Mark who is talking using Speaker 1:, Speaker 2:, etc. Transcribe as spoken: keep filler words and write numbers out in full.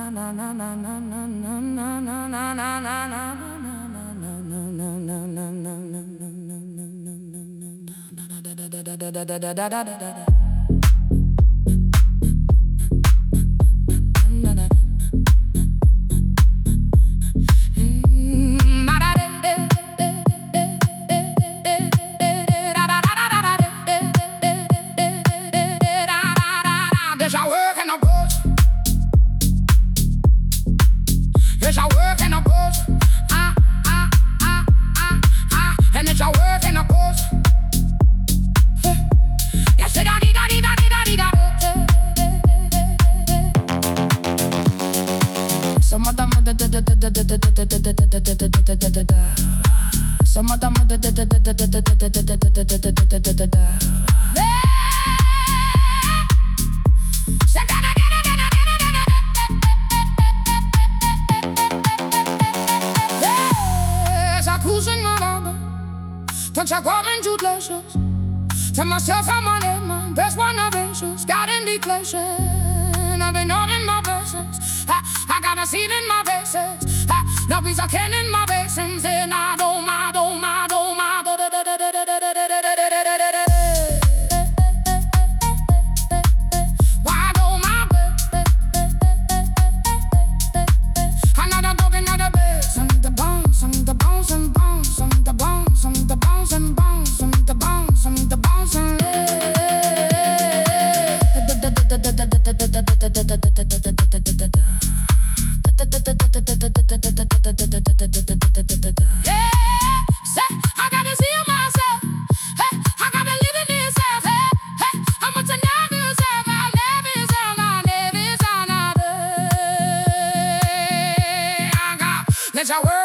Speaker 1: There's a work in the bush. There's a work in the bush. Ah, ah, ah, ah, ah. And there's a work in the bush. Yes, da da da da da da da. Some of them da da da da da da da da da da da da da. Some of them da da da da da da da da da da da da da. Cruising around, touch a golden glaciers. Tell myself I'm on it, my best one of angels. God in declaration, I've been on in my blessings. I, I got a seed in my bases. I, no piece of can in my basins. And I don't, I don't, I don't, I don't. Why don't my another dog, another bass, and the bones, and the bones, and bones, and the bones, and the bones, and bones, and the bones, and the bones, and yeah, say I gotta see myself. Hey, I gotta live in this self. Hey, hey, I'm a never self. I never self. I never self. I got let's work.